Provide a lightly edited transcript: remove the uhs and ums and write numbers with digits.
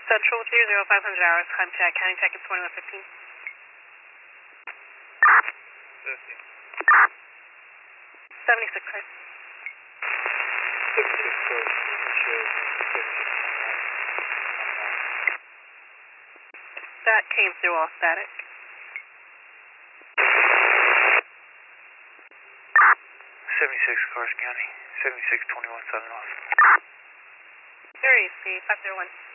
Central 20500 hours, contact County Tech at 2115. 76, Chris. 76 cars, shows 76. That came through all static. 76 cars, County. 76, 21, 7 off. Very easy, 501.